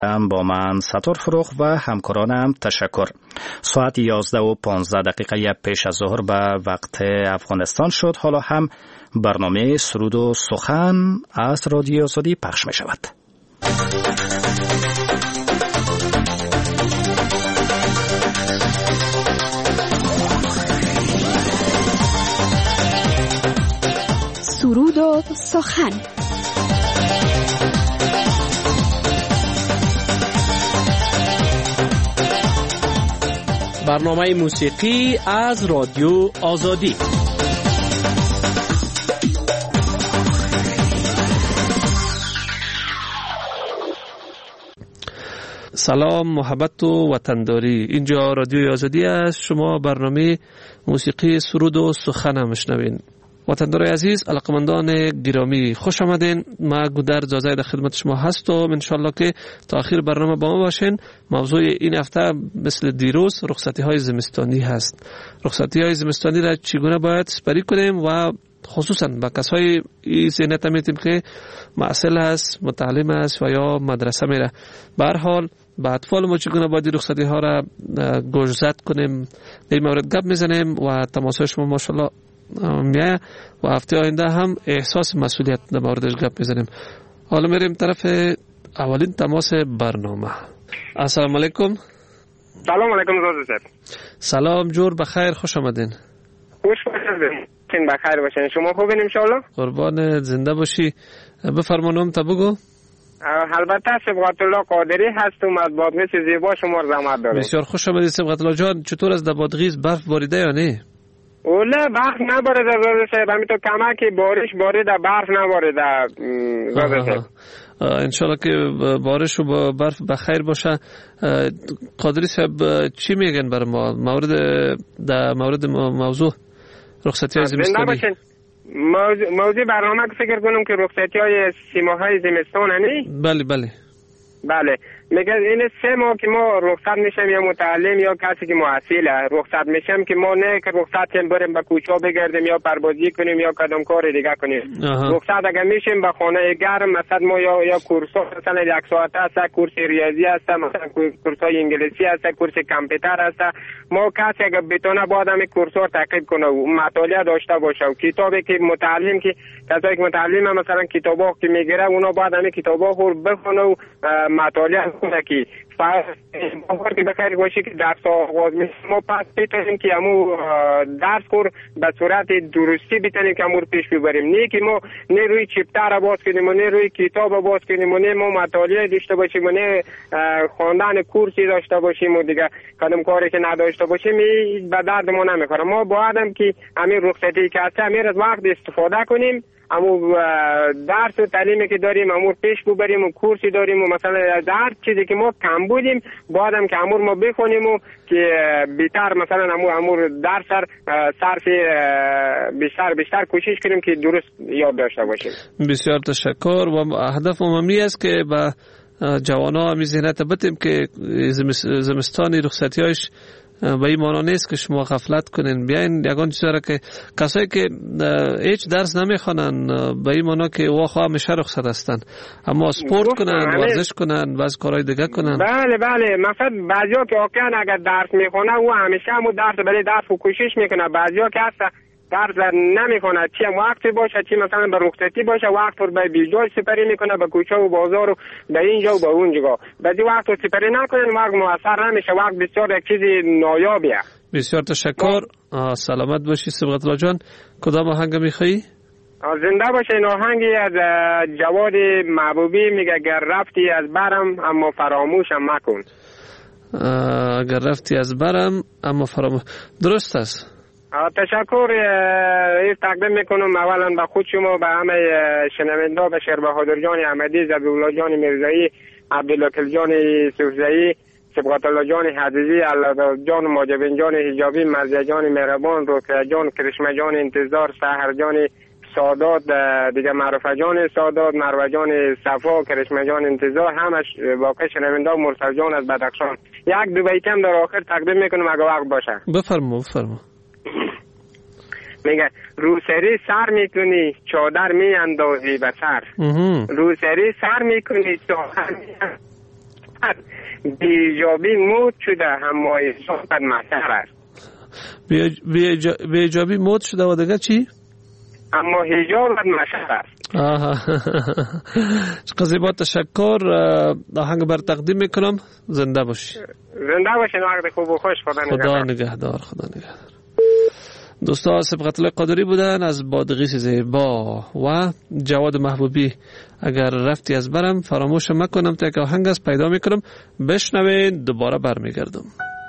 با من ستور فروغ و همکارانم تشکر. ساعت 11:15 پیش از ظهر به وقت افغانستان شد. حالا هم برنامه سرود و سخن از رادیو آزادی پخش می شود. سرود و سخن. برنامه موسیقی از رادیو آزادی. سلام، محبت و وطنداری. اینجا رادیو آزادی است. شما برنامه موسیقی سرود و سخن میشنوین. وطندار عزیز، علاقمندان گرامی، خوش آمدین. ما گودر زازای در خدمت شما هستم. انشالله که تا آخر برنامه با ما باشین. موضوع این هفته مثل دیروز رخصتی های زمستانی هست. رخصتی های زمستانی را چگونه باید سپری کنیم و خصوصا با کسای این ذهنیت میتیم که معسل هست، متعلم است و یا مدرسه میره. به هر حال با اطفال ما چگونه باید رخصتی ها را گوشزد کنیم، در این مورد گپ میزنیم و تماسهای شما ماشاءالله میایه و هفته آینده هم احساس مسئولیت در موردش گپ میزنیم. حالا میریم طرف اولین تماس برنامه. السلام علیکم. سلام علیکم روز صاحب. سلام جور، بخیر، خوش آمدین. خوش باشین، بخیر باشین. شما خوبین ان شاء الله؟ قربان، زنده باشی. بفرمانم تا بگو. البته صبغت الله قادری هستم از بادغیس زیبا، شما زحمت دارید. بسیار خوش آمدید صبغت الله جان. چطور از بادغیس برف باریده یا نه؟ اوله برف نباریده روز صاحب، همینطور کمکی بارش باریده، برف نباریده روز صاحب. انشالله که بارش و برف بخیر باشه. قادری صاحب چی میگن برای ما مورد موضوع رخصتی های زمستانی؟ موضوع برنامه که فکر کنم که رخصتی های 3 ماه زمستان هنی؟ بله. میگه این 3 ماه که ما رخصت میشم یا متعلم یا کسی که محصله رخصت میشم که ما نه که رخصت کنیم بریم به کوچه بگردیم یا پربازی کنیم یا کدام کار دیگه کنیم. رخصت اگر میشیم به خانه گرم، مثلا ما یا کورس مثلا 1 ساعت است، کورس ریاضی است، مثلا کورس های انگلیسی است، کورس کامپیوتر است. ما کسی اگر بتونه باید همین کورس ها تعقیب کنه و مطالعه داشته باشه و کتابی که متعلم که کسایی که متعلم مثلا کتابا که میگیره اونا باید همین کتابا رو بخونه و مطالعه کنه که باور که بخیر باشی که درس آغاز میشه. ما پس بتونیم که همون درس کور به صورت درستی بتونیم که همون پیش ببریم، نه که ما نه روی چپتر باز کنیم و نه روی کتاب باز کنیم و نه ما مطالعه داشته باشیم و نه خواندن کورسی داشته باشیم و دیگه کدام کاری که نداشته باشیم به درد ما نمیخوره. ما باید که همین رخصتی که هست همین از وقت استفاده کنیم، همون درس و تعلیمی که داریم همون پیش ببریم و کورسی داریم و مثلا هر چیزی که ما کم بودیم باید هم که همون ما بخونیم و که بیشتر مثلا همون درس صرف بیشتر کوشش کنیم که درست یاد داشته باشیم. بسیار تشکر. و هدف عمومی است که با جوانا همی ذهنیت بتیم که زمستانی رخصتی هایش به این مانا نیست که شما غفلت کنین. بیاین یگان چیزی را که کسایی که هیچ درس نمیخوانن به این مانا که واقعا همیشه رخصت هستن، اما سپورت کنن، ورزش کنن، بعض کارهای دیگه کنن. بله مثلا بعضیا که واقعا اگر درس میخونه او همیشه همون درس رو کوشش میکنه. بعضیا که هست درس نمیکنه، چی وقتی باشه چی مثلا به رخصتی باشه وقت رو به بیجای سپری میکنه، به کوچه و بازار و به اینجا و به اونجا. بعضی وقت رو سپری نکنن وقت موثر نمیشه، وقت بسیار یک چیز نایابیه. بسیار تشکر. سلامت باشی صبغت الله جان. کدام آهنگ میخوایی؟ زنده باشه. این آهنگی از جواد محبوبی میگه اگر رفتی از برم اما فراموشم مکن. اگر رفتی از برم اما فراموش. درست است. تشکر تقدیم میکنم اولا به خود شما، به همه شنونده، به شیر بهادر جان احمدی، زبی‌الله جان میرزایی، عبدالوکیل جان سوفزایی، صبغت الله جان حدیدی، الله جان ماجبین جان حجابی، مرزیه جان مهربان، روکیه جان، کرشمه جان انتظار، سحر جان سادات، دیگه معروفه جان سادات، مروه جان صفا، کرشمه جان انتظار، همش واقع شنونده و مرسل جان از بدخشان. یک دو بیتم در آخر تقدیم میکنم اگه وقت باشه. بفرما. میگه روسری سر میکنی چادر میاندازی به سر، روسری سر میکنی چادر بیجابی موت شده اما حجاب بد محشر است. بیجابی موت شده و دیگه چی؟ اما حجاب بد محشر است. قضیه با تشکر. آهنگ بر تقدیم میکنم. زنده باشی. زنده باشین. وقت خوب و خوش. خدا نگهدار. خدا نگهدار. دوستا سبقت الله قادری بودن از بادغیس زیبا و جواد محبوبی. اگر رفتی از برم فراموش مکنم تا یک آهنگ از پیدا میکنم بشنوین دوباره برمیگردم.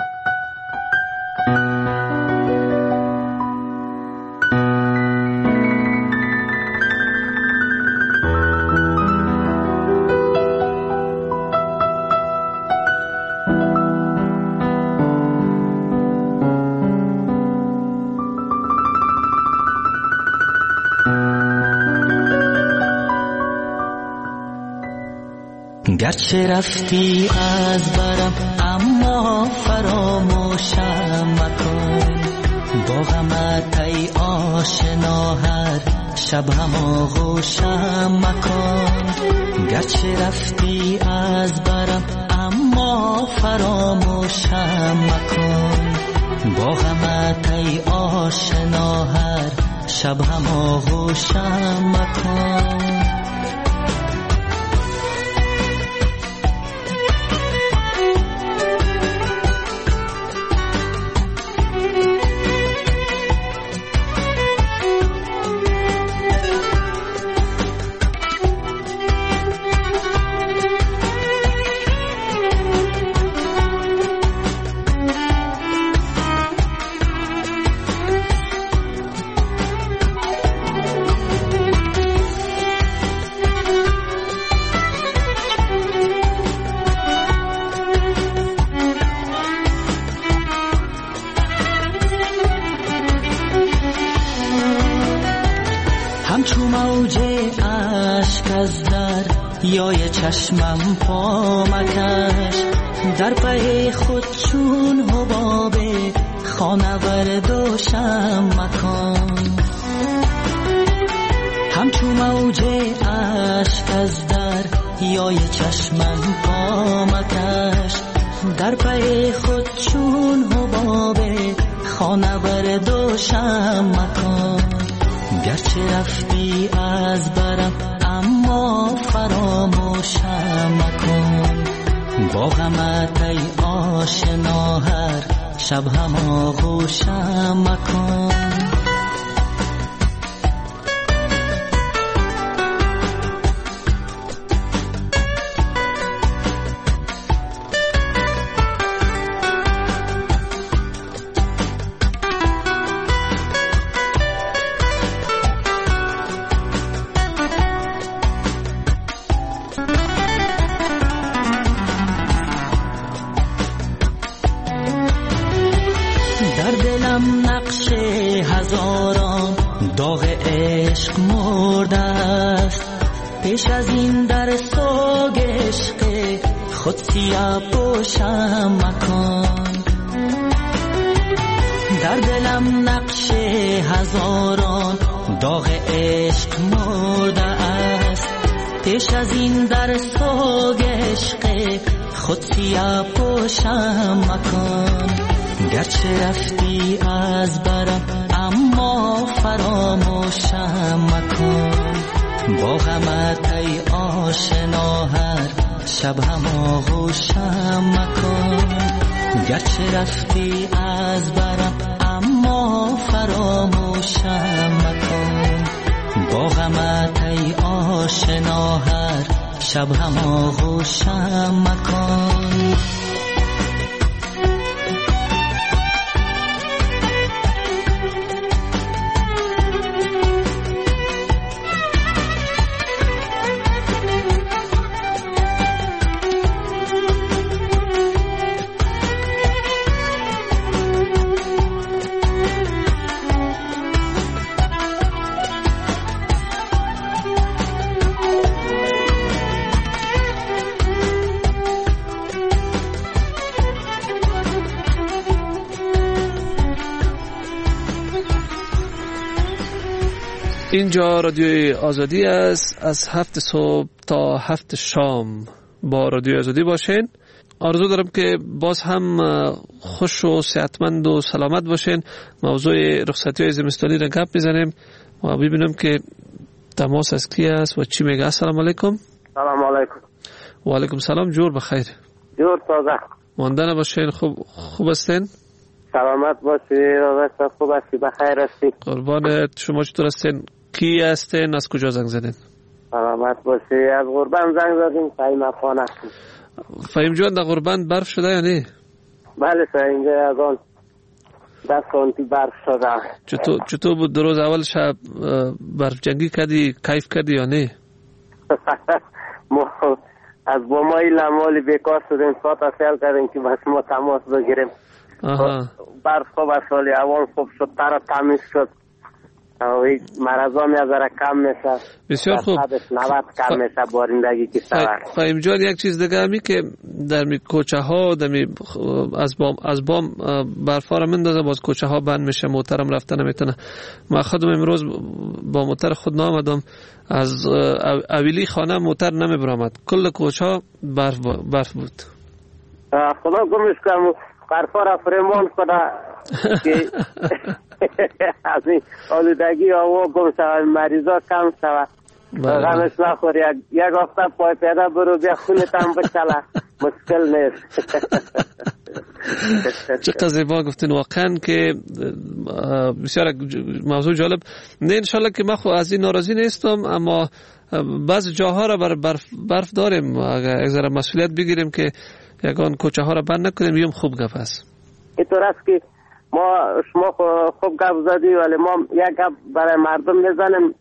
گرچه رفتی از برم اما فراموشم مکن، با غمت ای آشنا هر شب هم آغوشم مکن. گرچه رفتی از برم اما فراموشم مکن، با غمت ای آشنا هر شب هم آغوشم مکن. یای چشمم پا مکش، در پی خود چون حباب خانور دوشم مکن. همچو موج عشق از در یای چشمم پا مکش، در پی خود چون حباب خانور دوشم مکن. گرچه رفتی از برم اما فراموشم مکن، با غمت ای آشنا هر شب هم آغوشم مکن. داغ عشق مرده است، پیش از این در سوگ عشق خود سیاه پوشم مکن. در دلم نقش هزاران داغ عشق مرده است، پیش از این در سوگ عشق خود سیاه پوشم مکن. گرچه رفتی از برم اما فراموشم مکن، با غمت ای آشنا هر شب هم آغوشم مکن. گرچه رفتی از برم اما فراموشم مکن، با غمت ای آشنا هر شب هم آغوشم مکن. اینجا رادیوی آزادی است، از 7 صبح تا 7 شام با رادیو آزادی باشین. آرزو دارم که باز هم خوش و صحتمند و سلامت باشین. موضوع رخصتی های زمستانی را گپ میزنیم و ببینم که تماس از کی است و چی میگه. السلام علیکم. سلام علیکم. و علیکم سلام. جور بخیر. جور تازه. ماندن باشین. خوب هستین؟ سلامت باشی. روزت خوب هستی؟ بخیر هستی؟ قربانت. شما چطور هستین؟ کی هستین؟ از کجا زنگ زدین؟ سلامت باشی. از غربند زنگ زدیم. فهیم افغان هستیم. فهیم جان در غربند برف شده یا نه؟ بله سر اینجا از آن 10 سانتی برف شده. چطور بود در روز اول شب؟ برف جنگی کردی؟ کیف کردی یا نه؟ ما از بومای لمالی بیکار شدیم. ساعت اصل کردیم که بس ما تماس بگیریم. برف خوب از سالی اول خوب شد. تر تمیز شد. مرضان ذره کم میشه. بسیار خوب. 90 کم میشه بارندگی که سوار. فهیم جان یک چیز دیگه همی که در می کوچه ها از بام برف ها را مندازه باز کوچه ها بند میشه. موترم رفته نمیتونه. ما خودم امروز با موتر خود نامدم. از اویلی خانه موتر نمیبرامد. کل کوچه ها برف بود. خدا گمش کنم برفا را فرمان کنه که از این آلودگی هوا گم شود. مریضا کم شود. غمش نخور. یک هفته پای پیدا برو بیا خونت هم بچله. مشکل نیست. چقدر زیبا گفتین واقعا که بسیار موضوع جالب. نه انشالله که من خود از این ناراضی نیستم اما بعض جاها را بر برف داریم. اگر ذره مسئولیت بگیریم که یگان کوچه ها را بند نکنیم یم خوب گپ است. اینطور است که شما خوب گپ زدی ولی ما یک گپ برای مردم میزنیم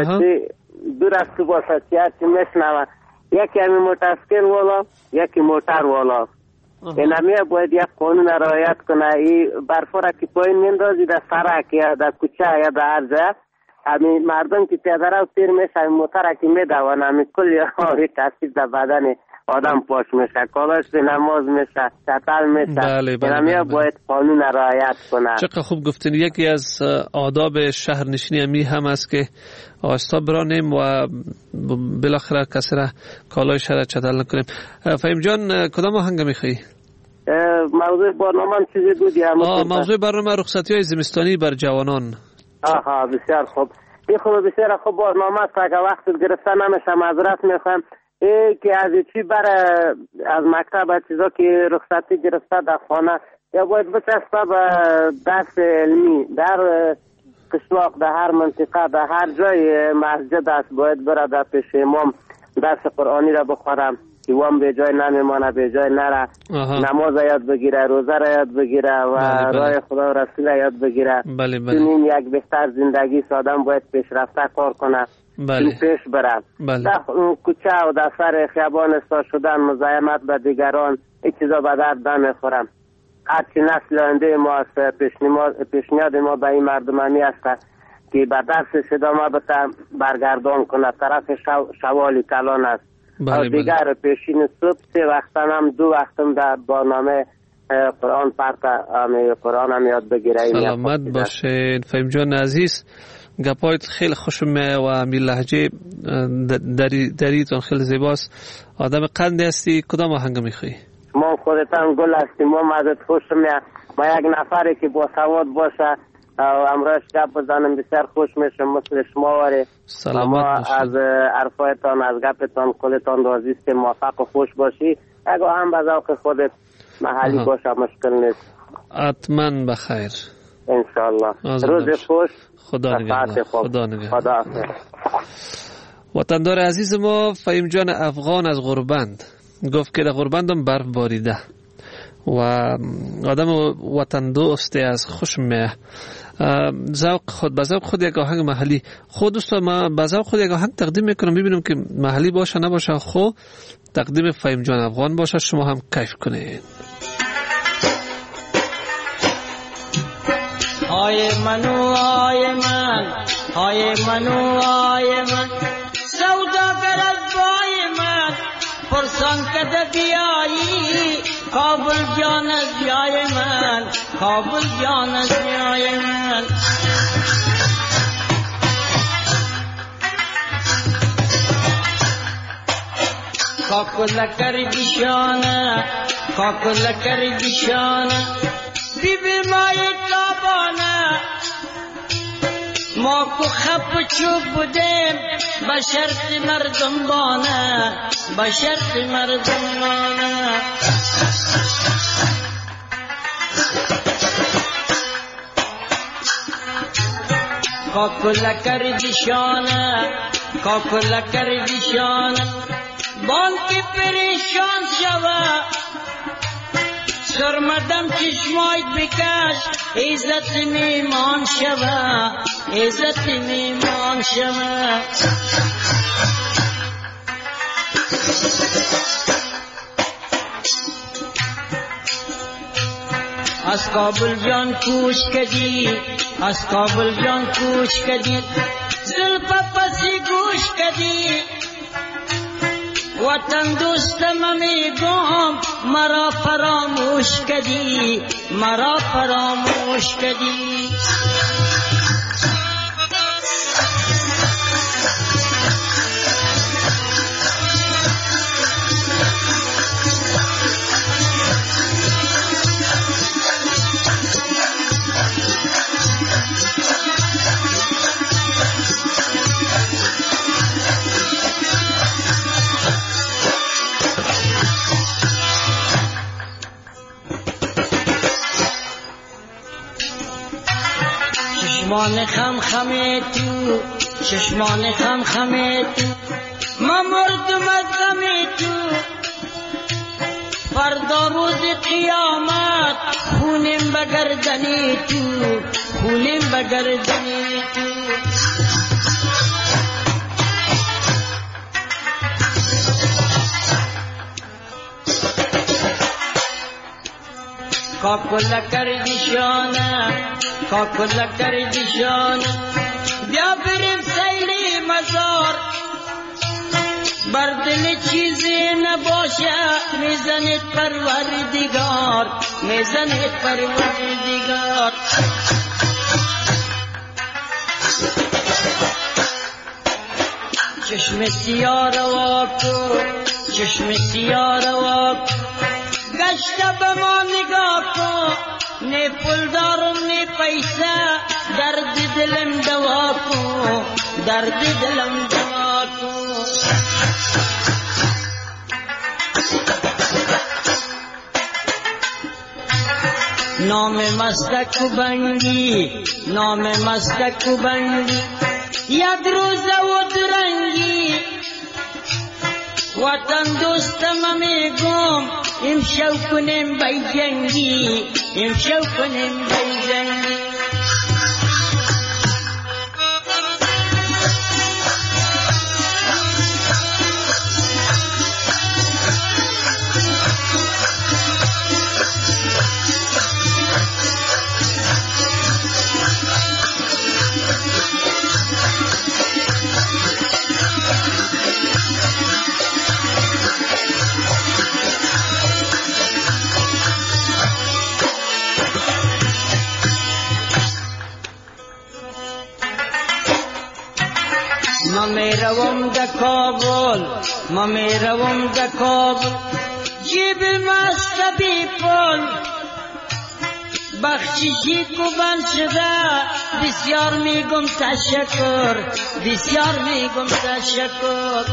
دور است که باشه چی میشنوه. یکی همی موترسکل والا یکی موتر والا. این همیه باید یک قانون رعایت کنه. این برفا را که پایین میندازی در سرک یا در کوچه یا در هر جا همی مردم که پیاده رو تیر میشه همی موتر را که میدوانه همی کل یه تاثیر در بدن آدم پاش میشه. کالاش به نماز میشه. چطل میشه. این همیه باید قانون رعایت کنه. چقدر خوب گفتین. یکی از آداب شهرنشینی همی هم است که آستا برانیم و بالاخره کسی را کالایش را چطل نکنیم. فهیم جان کدام آهنگ میخوایی؟ موضوع برنامه چیزی بودی؟ موضوع برنامه رخصتی های زمستانی بر جوانان. بسیار خوب. این خوب بسیار خوب برنامه است. اگر وقت گرفته نمیشه معذرت میخوام. که از چی برای از مکتب چیزا که رخصتی گرفته در خانه یا باید بچسبه به درس علمی در قشلاق در هر منطقه در هر جای مسجد است باید بره در پیش امام درس قرآنی را بخورم که وام به جای نمیمانه به جای نره. نماز یاد بگیره روزه را یاد بگیره و راه خدا و رسول را یاد بگیره. چنین یک بهتر زندگی آدم باید پیشرفته کار کنه. پیش برم. در کوچه و در سر خیابان استا شدن مزاحمت به دیگران این چیزا به درد نمیخورم. هرچی نسل آینده ما است پیشنیاد ما به این مردمانی است که به درسش ادامه بده برگردان کنه. طرف شوالی کلان است. دیگر پیشین صبح 3 وقتم هم 2 وقتم در برنامه قرآن قرآن هم یاد بگیره. سلامت باشین فهیم جان عزیز. گپایت خیلی خوشمه و می لهجه دریتون خیلی زیباست. آدم قندی هستی. کدام آهنگ میخوایی؟ ما خودتان گل هستیم. ما ازت خوشمه. ما یک نفری که با سواد باشه و امروز گپ بزنم بسیار خوش میشم مثل شما واره. ما از عرفایتان از گپتان کلتان راضی است. موفق و خوش باشی. اگه هم به ذوق خودت محلی باشه مشکل نیست. حتما بخیر انشالله. روز خوش. خدا نگهدار. وطندار عزیز ما فهیم جان افغان از غربند گفت که در غربندم برف باریده و آدم وطن دوستی از خوش میه. ذوق خود به ذوق خود یک آهنگ محلی خود دوستا ما به ذوق خود یک آهنگ تقدیم میکنم ببینم که محلی باشه نباشه خود تقدیم فهیم جان افغان باشه شما هم کیف کنید. آی منو آی من آی منو آی من سوداگر از بای من پرسان کده بیایی کابل جان از بیای من کابل جان از بیای من کاکل کردیشانه کاکل کردیشانه بی بی مای تابانه ما کو خب چوب بودیم به شرط مردم بانه به شرط مردم بانه کاکل کردیشانه کاکل کردیشانه بان که پریشان شوه سرمدم چشمایت بکش عزت میمان شوه عزت میمان شوه از کابل جان کوش کدی از کابل جان کوش کدی زلف پسی گوش کدی وطن دوستم میگم مرا فراموش کدی مرا فراموش کدی چشمان خم خمه تو چشمان خم خمه تو ما مردم از غم تو فردا روز قیامت خونیم بگردنی تو خونیم بگردنی تو کاکل کردیشانه کاکل کردیشانه بیا بریم سیری مزار بردن چیزی نباشه میزنید پروردگار میزنید پروردگار چشم سیاه روا کن چشم سیاه روا کن گشته به ما نگاه کن نه پول دارم نه پیسه درد دلم دوا کن درد دلم دوا کن نام مستک و بنگی نام مستک و بنگی یک روزه و درنگی وطن دوستم میگم امشو کنیم بی جنگی امشو کنیم بی جنگی ما میروم د کابل ما میروم د کابل جیب مست بی پول بخششی کو بند شده بسیار میگم تشکر بسیار میگم تشکر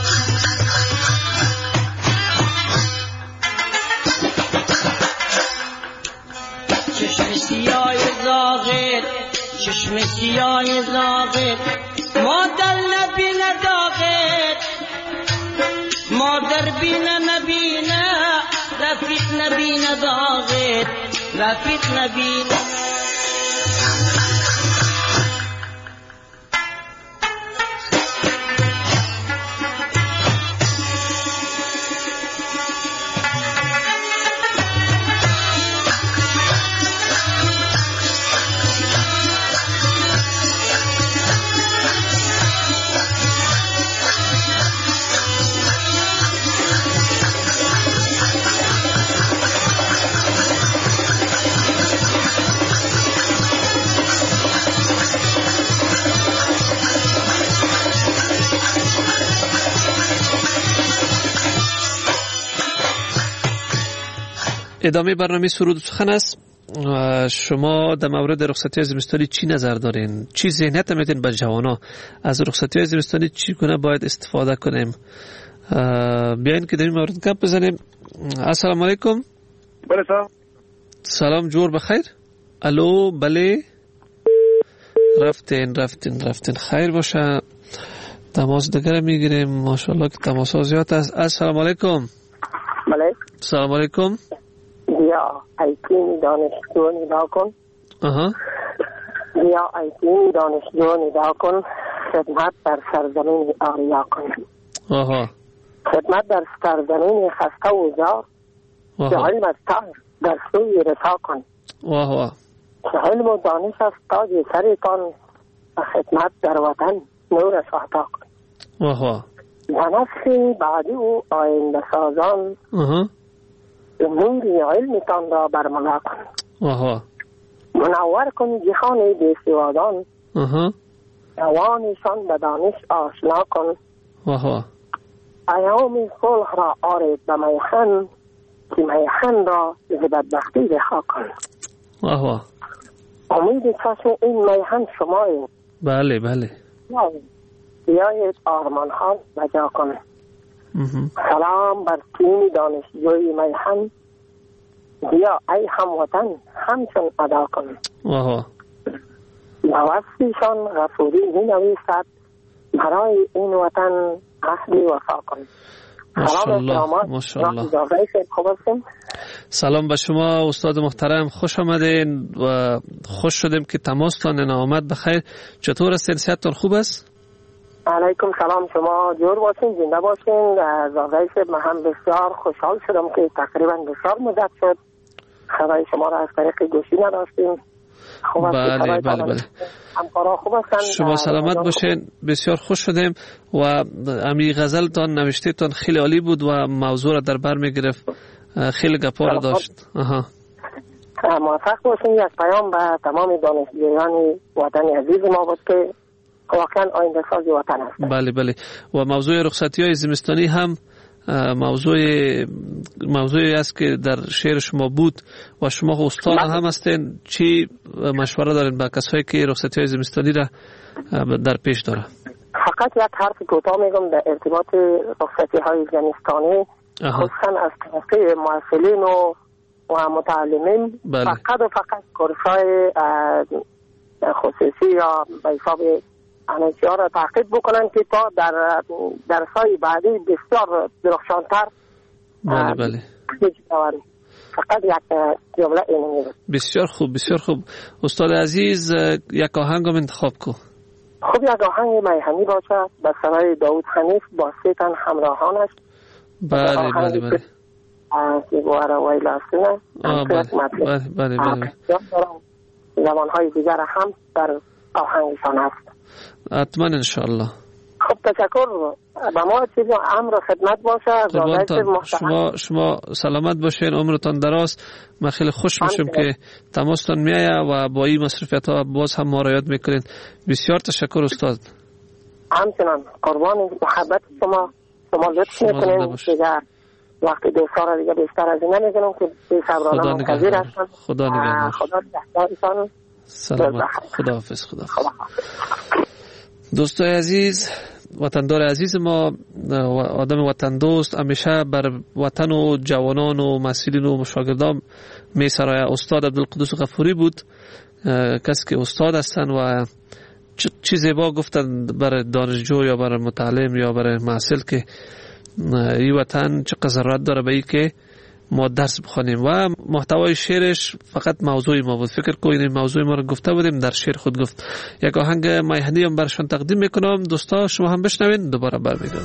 چشم سیاه زاغر چشم سیاه زاغر مادر نبینه داغر مادر بینه نبینه رفیق نبینه داغر رفیق نبینه ادامه برنامه سرود و سخن است. شما در مورد رخصتی زمستانی چی نظر دارین؟ چی ذهنیت میدین به جوانا از رخصتی زمستانی چگونه باید استفاده کنیم؟ بیاین که در این مورد گپ بزنیم. السلام علیکم. بله سلام جور بخیر. الو بله. رفتین خیر باشه. تماس دیگر میگیریم. ماشاءالله که تماس ها زیاد است. السلام علیکم. بله. سلام علیکم. بیا ایتین دانشجو ندا کن. بیا ایتین دانشجو ندا کن. خدمت در سرزمین آریا کن. خدمت در سرزمین خسته و زار. که علم از تاج در سوی رسا کن. که علم و دانش از تاج سرتان و خدمت در وطن نور ساتا کن. و نسل بعدی و آینده سازان نور علمتان را برملا کن. منور کن جهان بیسوادان. جوانشان به دانش آشنا کن. ایام صلح را آرید به میخن که میخن را ز بدبختی رها کن. امید چشم این میخن شمایید. بله بیایید آرمان ها بجا کن. سلام بر تیم دانشجوی میخن. بیا ای هموطن همچون ادا کن. نوستیشان غفوری می نویسد برای این وطن عهدی وفا کن. ماشاءالله. سلام به شما استاد محترم، خوش آمدین و خوش شدیم که تماستان آمد. بخیر، چطور است؟ صحتتان خوب است؟ علیکم سلام، شما جور باشین، زنده باشین. زاغی صاحب من هم بسیار خوشحال شدم که تقریبا بسیار مدت شد خبر شما را از طریق گوشی نداشتیم. بله. شما سلامت باشین. بسیار خوش شدیم و امی غزلتان نوشتهتان خیلی عالی بود و موضوع را در بر می گرفت، خیلی گپا را داشت. موفق باشین. یک پیام به تمام دانشجویان وطن عزیز ما بود که واقعا آینده ساز وطن است. بله و موضوع رخصتی های زمستانی هم موضوعی است که در شعر شما بود و شما استاد هم هستین. چی مشوره دارین با کسایی که رخصتی های زمستانی را در پیش داره؟ فقط یک حرف کوتاه میگم در ارتباط رخصتی های زمستانی، خصوصا از طرف معلمین و متعلمین. فقط کورس‌های خصوصی یا به حساب انشیا را تحقیق بکنن که تا در درس‌های بعدی بسیار درخشان‌تر. بله فقط یک جمله اینو میگم. بسیار خوب استاد عزیز، یک آهنگ انتخاب کو. خب یک آهنگ میهنی باشه به سرای داوود حنیف با سه تن همراهانش. بله که بواره ویل هستونه. بله زبان‌های دیگر هم در آهنگشان هست. حتما انشاءالله. خب تشکر. با ما چیزی امر خدمت باشه. شما سلامت باشین، عمرتان دراز. من خیلی خوش میشم که تماستان میایه و با این مصرفیت ها باز هم ما را یاد میکنین. بسیار تشکر استاد. همچنان قربان محبت شما لطف میکنین. دیگر وقتی دوستا را دیگه بیشتر از این نمیکنم که بی‌صبرانه منتظر هستم. خدا نگهدار. خدا نگهدارتان. سلامت. خداحافظ. دوستای عزیز، وطندار عزیز ما، آدم وطن دوست، همیشه بر وطن و جوانان و مسئولین و شاگردان می سرایه. استاد عبدالقدوس غفوری بود، کسی که استاد هستن و چی زیبا گفتن برای دانشجو یا برای متعلم یا برای محصل که این وطن چقدر ضرورت داره به این که ما درس بخونیم. و محتوای شعرش فقط موضوعی ما بود. فکر کنید موضوع ما رو گفته بودیم، در شعر خود گفت. یک آهنگ میهنی هم برشان تقدیم میکنم. دوستا شما هم بشنوین، دوباره برمیگردم.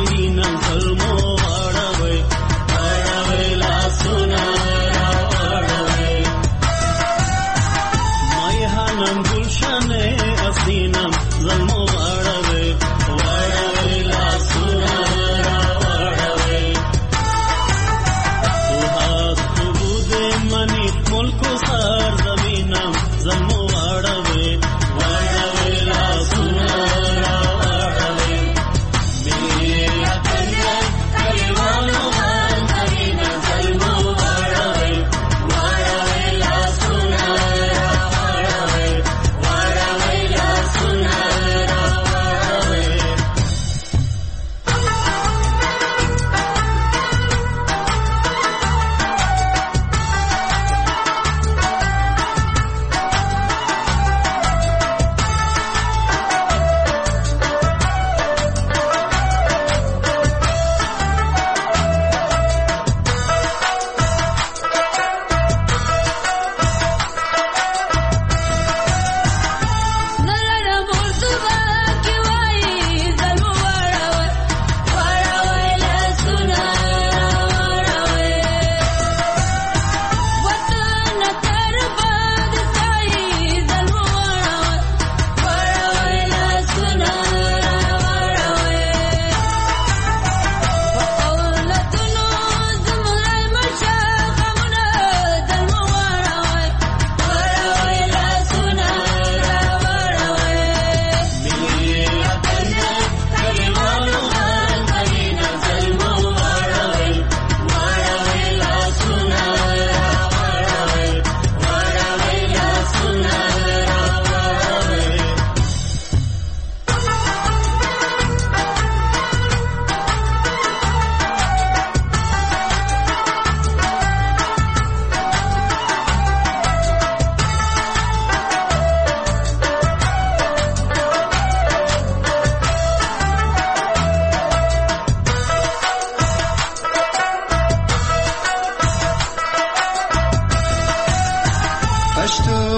Suna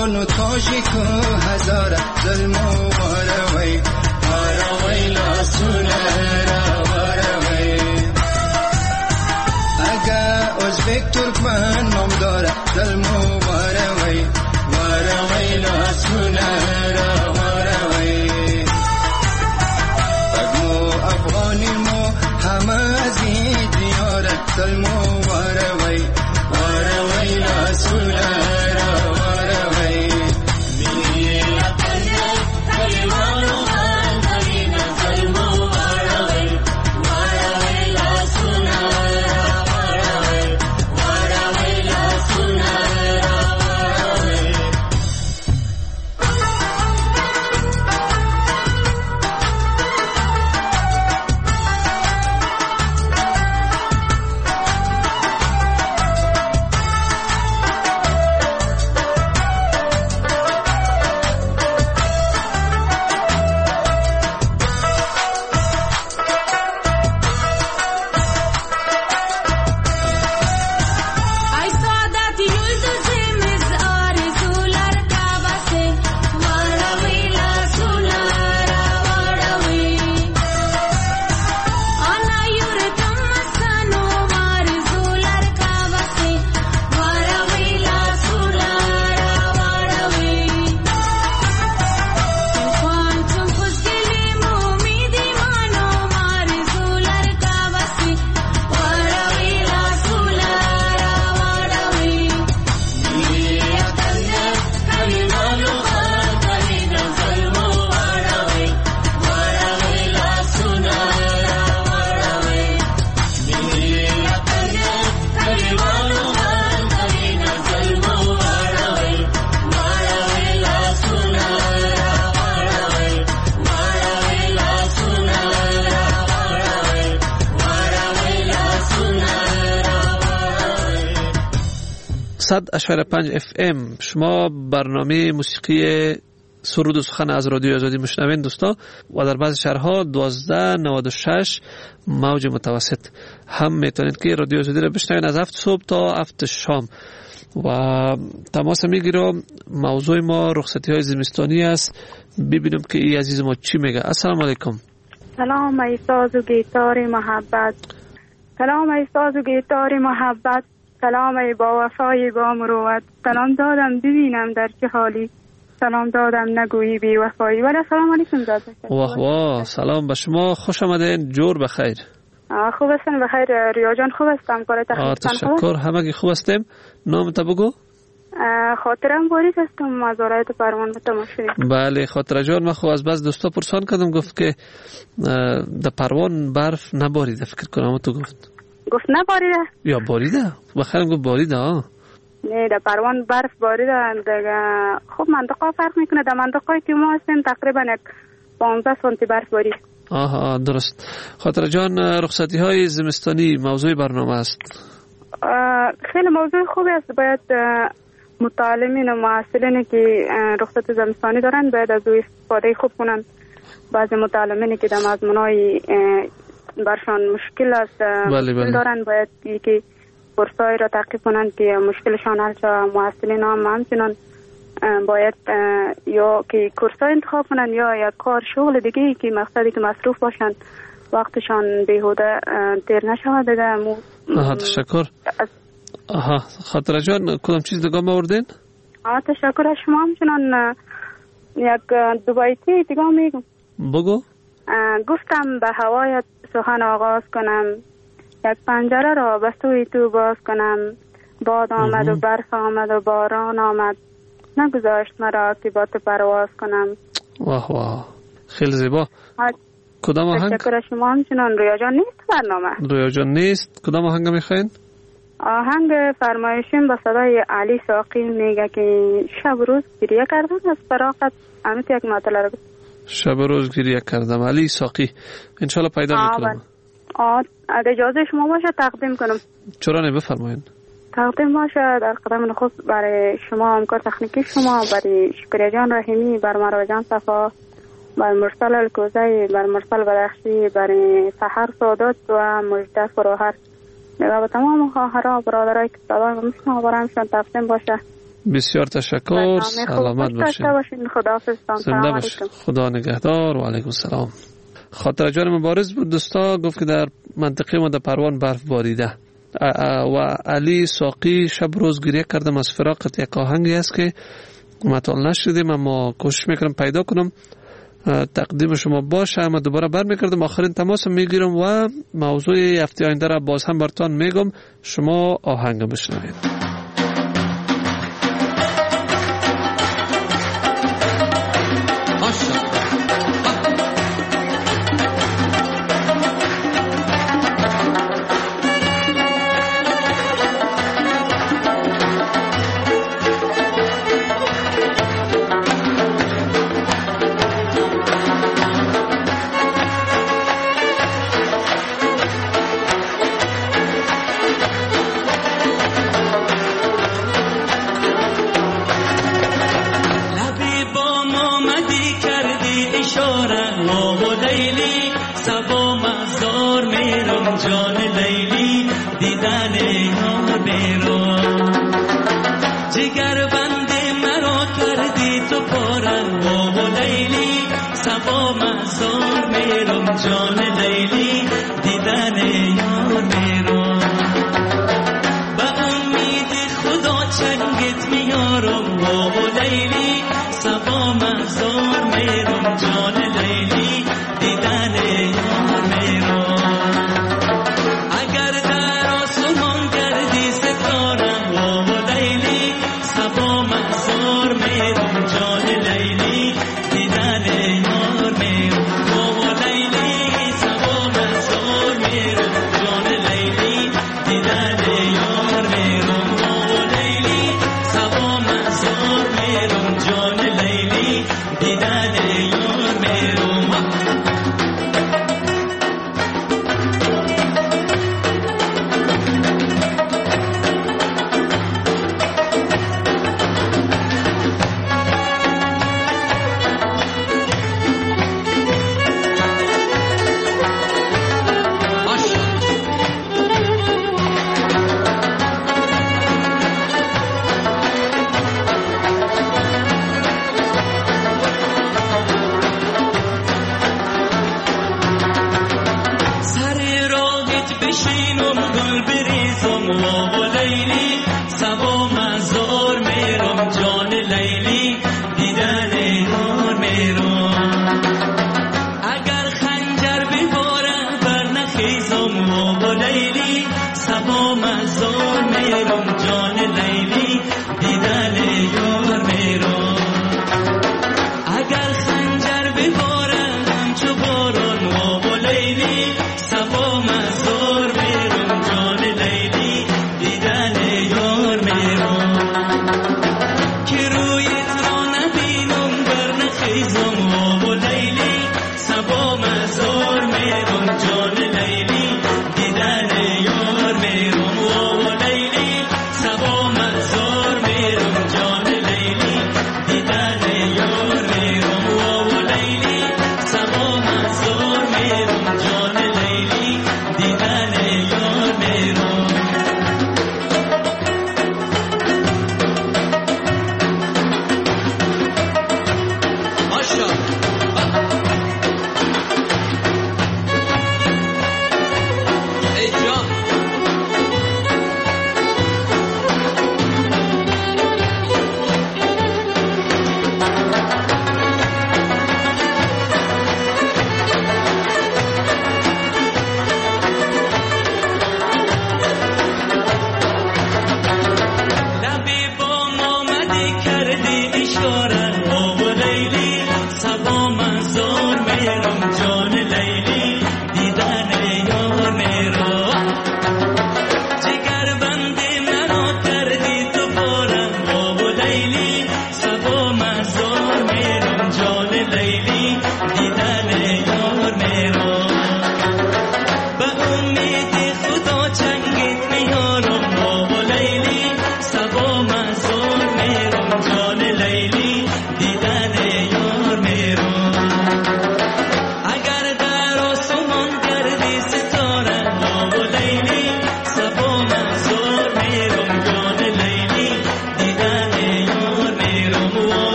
و تاجی که هزار ظلم و واروی واروی لاسونه را واروی اگه ازبک ترکمن نام داره ظلم و واروی واروی لاسونه را واروی اگمو افغانی مو همه از این دیار ظلم و واروی واروی لاسونه را واروی FM. شما برنامه موسیقی سرود و سخن از رادیو آزادی میشنوین دوستا و در بعض شهرها 1296 موج متوسط هم میتونید که رادیو آزادی را بشنوین از 7 صبح تا 7 شام و تماس میگیرم. موضوع ما رخصتی های زمستانی است. ببینیم که این عزیز ما چی میگه. السلام علیکم. سلام ای ساز و گیتار محبت، سلام ای ساز و گیتار محبت، سلام ای با وفای با مروت، سلام دادم ببینم در چه حالی، سلام دادم نگویی بی وفایی. ولی سلام علیکم داده. واه واه، سلام به شما، خوش آمدین. جور بخیر. خوب هستن بخیر. ریا جان خوب هستم. کار تخلیقتان تشکر، همگی خوب هستیم. نام تا بگو. خاطرم باریک هستم از ولایت پروان تماشایی. بله خاطر جان، من خو از بعض دوستا پرسان کردم گفت که در پروان برف نباریده. فکر کنم تو گفت نباریده یا باریده؟ بخیرم گفت باریده. نه در پروان برف باریده دیگه. خب منطقه فرق میکنه. در منطقه که ما هستیم تقریبا 15 سانتی برف بارید. آها درست. خاطر جان، رخصتی های زمستانی موضوع برنامه است. خیلی موضوع خوبی است. باید متعلمین و معلمین که رخصت زمستانی دارن باید از او استفاده خوب کنن. بعضی متعلمین که در مضمونای برشان مشکل است دارن باید یکی کورسای را تعقیب کنن که مشکلشان حل شود. معلمین هم همچنان باید یا که کورسای انتخاب کنن یا یک کار شغل دیگه که مقصدی که مصروف باشن، وقتشان بیهوده دیر نشود دیگه. تشکر. خاطر جان، کدام چیز دیگه آوردین؟ تشکر از شما. همچنان یک دوبایتی دیگه میگم. بگو. گفتم به هوایت سخن آغاز کنم، یک پنجره را به سوی تو باز کنم. باد آمد و برف آمد و باران آمد، نگذاشت مرا که با تو پرواز کنم. واه واه، خیلی زیبا. کدام آهنگ؟ تشکر از شما. همچنان رویا جان نیست برنامه؟ رویا جان نیست. کدام آهنگ میخواین؟ آهنگ فرمایشیم با صدای علی ساقی میگه که شب روز گریه کردم از فراقت. امیت یک مطلع رو شب روز گریه کردم. علی ساقی انشالله پیدا میکنم. اجازه شما باشه تقدیم کنم. چرا نه، بفرمایید. تقدیم باشه در قدم نخست برای شما همکار تکنیکی شما، برای شکریه جان رحیمی، بر مرا جان صفا، بر مرسل الکوزی، بر مرسل بدخشی، برای سحر سادات و مجده فروهر، نگاه به تمام خواهرها و برادرهای که صدای میشنم برامشان تقدیم باشه. بسیار تشکر. سلامت باشید. زنده باشید. خدا نگهدار. و علیکم السلام. خاطر جان مبارز بود دوستا، گفت که در منطقه ما در پروان برف باریده و علی ساقی شب روز گریه کردم از فراقت. یک آهنگی است که مطال نشدیم اما کوشش میکنم پیدا کنم تقدیم شما باشه. اما دوباره برمیگردم آخرین تماس میگیرم و موضوع هفته آینده را باز هم براتون میگم. شما آهنگ بشنوید.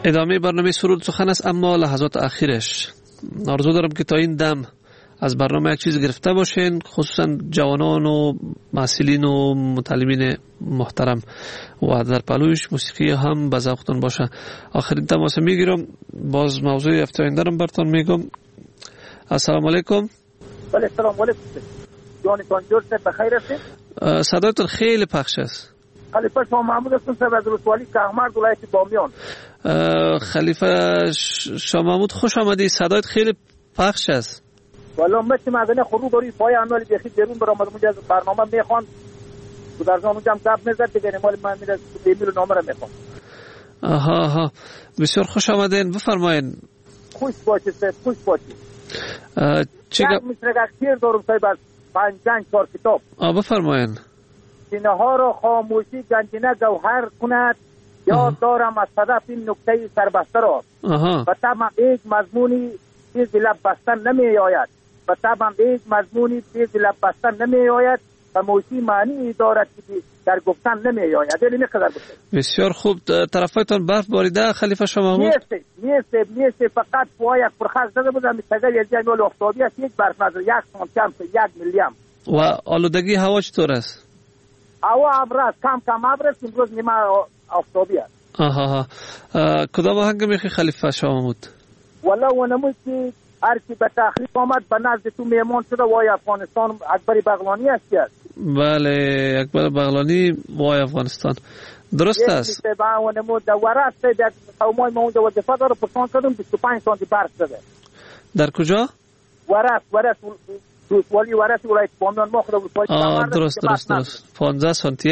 ادامه برنامه سرود سخن است، اما لحظات اخیرش آرزو دارم که تا این دم از برنامه یک چیز گرفته باشین، خصوصا جوانان و محصلین و متعلمین محترم، و در پلوش موسیقی هم به ذوقتون باشه. آخرین تماس میگیرم، باز موضوع هفته آینده رو براتون میگم. السلام علیکم. بله سلام علیکم. جانتان جورت بخیر هستید؟ صدایتون خیلی پخش است. خلیفه شما محمود هستم، از ولسوالی کهمرد ولایت بامیان. خلیفه شما محمود خوش آمدید، صدایت خیلی پخش است. والا مت مدنه خروج داری پای عمل بخید بیرون برام اونجا برنامه میخوان تو در زمان اونجا گپ میزد دیگه، مال من میره ایمیل نامه رو میخوام. آها بسیار خوش آمدین، بفرمایید. خوش باشید، خوش باشید. چی گپ میشه اخیر دارم صاحب از 5 کتاب. بفرمایید. سینه ها را خاموشی گنجینه گوهر کند، یاد دارم از صدف این نکته سربسته را و طبعا هیچ مضمونی چیز لب بستن نمی آید و طبعا هیچ مضمونی چیز لب بستن نمی آید و موشی معنی دارد که در گفتن نمی آید. یعنی میخواد گفتن. بسیار خوب. طرفایتان برف باریده خلیفه شما محمود؟ نیست فقط پای یک پرخاز زده بودم مستقل یه جای مال افتادی است، یک برف نظر 1 سانتی 1 میلیم. و آلودگی هوا چطور است؟ هوا ابر است، کم ابر است، امروز نیمه آفتابی است. کدام آهنگ میخوای خلیفه شما محمود؟ والا ونمود که هر کی به تخریب آمد به نزد تو میمون شده وای افغانستان اکبر بغلانی است. بله اکبر بغلانی وای افغانستان، درست است. ونمود ورات در قومای ما اونجا وظیفه داره، پرسان کردم 25 سانتی برف زده. در کجا؟ ورات ولی ورات ولایت بامیان ما خود درست 15 سانتی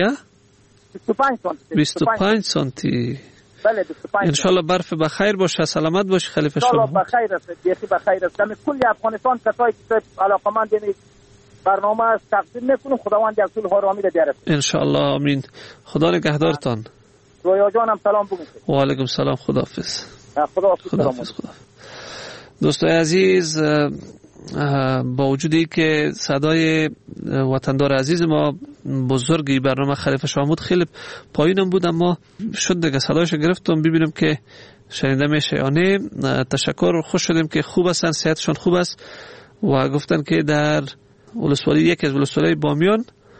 25 سانتی. بله 25. ان شاء الله برف بخیر باشه، سلامت باشه خلیفه شما. ان شاء الله بخیر است، بیخی بخیر است. کل افغانستان کسایی که علاقمند این برنامه است تقدیم میکنم، خداوند یک طول حرامی را بیاره ان شاء الله. آمین. خدا نگهدارتان. رویا جانم سلام بگید. و علیکم سلام. خداحافظ. خداحافظ. دوستای عزیز، با وجودی که صدای وطندار عزیز ما بزرگی برنامه خلیفه شما محمود خیلی پایینم بود، اما شد دیگه صدایش گرفتم ببینم که شنیده میشه یا نه. تشکر، خوش شدیم که خوب هستن، صحتشون خوب است و گفتن که در ولسوالی یکی از ولسوالی بامیان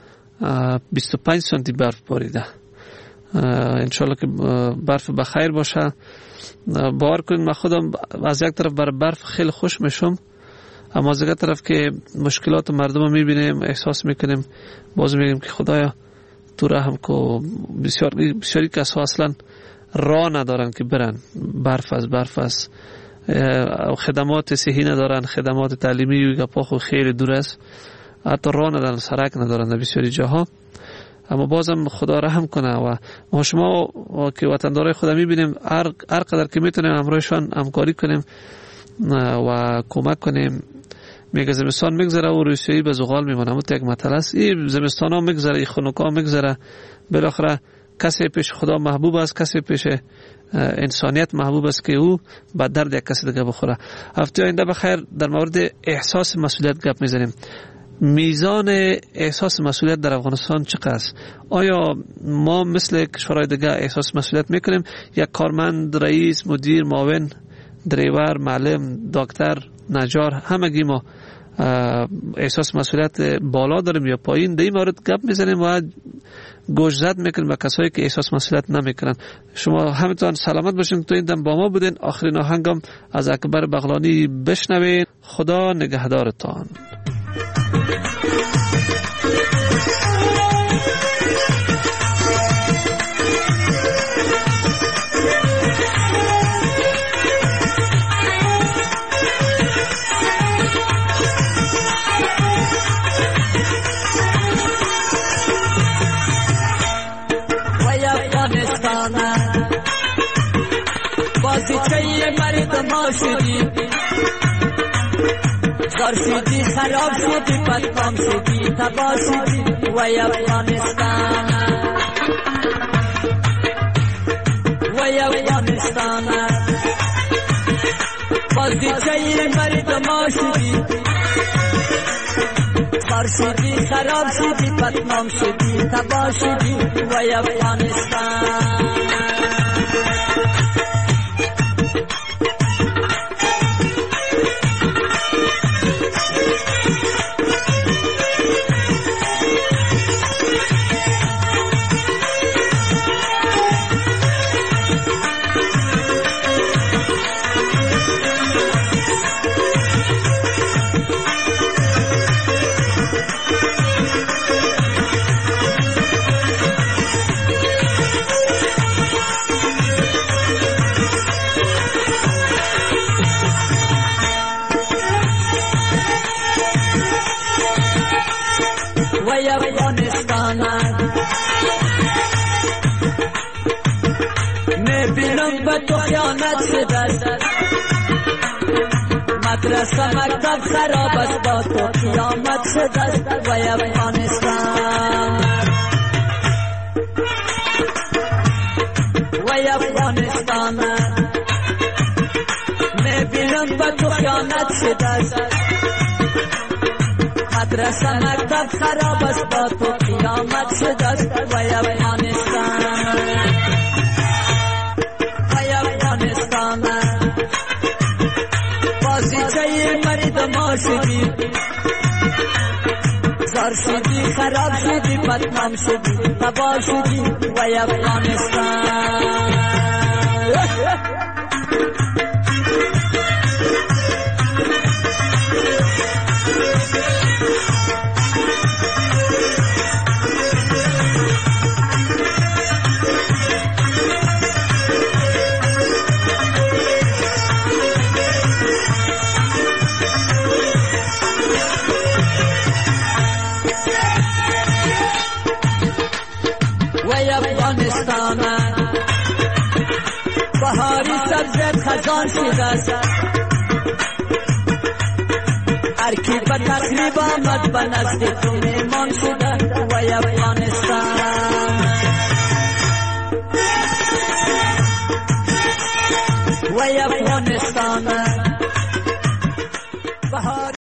25 سانتی برف باریده. انشالله که برف بخیر باشه. باور کنید من خودم از یک طرف بر برف خیلی خوش میشم، اما از یک طرف که مشکلات مردم رو میبینیم احساس میکنیم، باز میگیم که خدایا تو رحم کو. بسیاری کسا اصلا راه ندارن که برن، برف است، خدمات صحی ندارن، خدمات تعلیمی و گپاخو خیلی دور است، حتی راه ندارن، سرک ندارن در بسیاری جاها. اما بازم خدا رحم کنه و ما شما که وطندارای خدا میبینیم هر قدر که میتونیم همراهشان همکاری کنیم و کمک کنیم. میگه زمستان میگذره و روسیایی به زغال میمونه، اما یک مطلب است. این زمستان ها میگذره، این خنک ها میگذره، بالاخره کسی پیش خدا محبوب است، کسی پیش انسانیت محبوب است که او به درد یک کسی دیگه بخوره. هفته آینده بخیر در مورد احساس مسئولیت گپ میزنیم. میزان احساس مسئولیت در افغانستان چقدر است؟ آیا ما مثل کشورهای دیگه احساس مسئولیت میکنیم؟ یک کارمند، رئیس، مدیر، معاون، دریور، معلم، دکتر، نجار، همگی ما احساس مسئولیت بالا داریم یا پایین؟ در این مورد گپ میزنیم و گوشزد میکنیم به کسایی که احساس مسئولیت نمیکنن. شما همتون سلامت باشین. تو این دم با ما بودین. آخرین آهنگم از اکبر بغلانی بشنوین. خدا نگهدارتان. زار شدی خراب شدی بدنام شدی تباه شدی وای افغانستان وای افغانستان بازی چای مردم شدی زار شدی خراب شدی بدنام شدی تباه شدی وای افغانستان به تو خیانت شده است مدرسه مکتب خراب است با تو قیامت شده است وای افغانستان وای افغانستان میبینم به تو خیانت شده است مدرسه مکتب خراب است با تو قیامت شده است وای افغانستان وای افغانستان بازیچه مرد ما شدی زار شدی خراب شدی بدنام شدی تباه شدی وای افغانستان بهاری سبزت خزان شده است هر کی به تقریب آمد به نزد تو میمان شده وای افغانستان وای افغانستان